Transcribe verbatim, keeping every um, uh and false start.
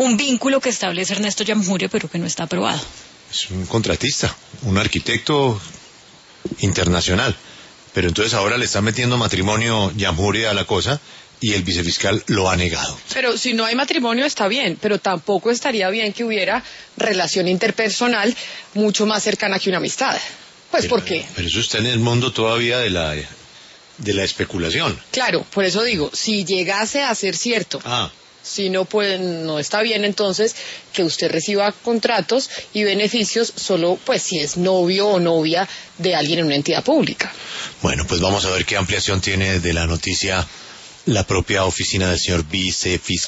un vínculo que establece Ernesto Yamjure, pero que no está aprobado. Es un contratista, un arquitecto internacional. Pero entonces ahora le está metiendo matrimonio Yamjure a la cosa y el vicefiscal lo ha negado. Pero si no hay matrimonio está bien, pero tampoco estaría bien que hubiera relación interpersonal mucho más cercana que una amistad. Pues, pero, ¿por qué? Pero eso está en el mundo todavía de la, de la especulación. Claro, por eso digo, si llegase a ser cierto... Ah. Si no, pues no está bien entonces que usted reciba contratos y beneficios solo pues si es novio o novia de alguien en una entidad pública. Bueno, pues vamos a ver qué ampliación tiene de la noticia la propia oficina del señor vicefiscal.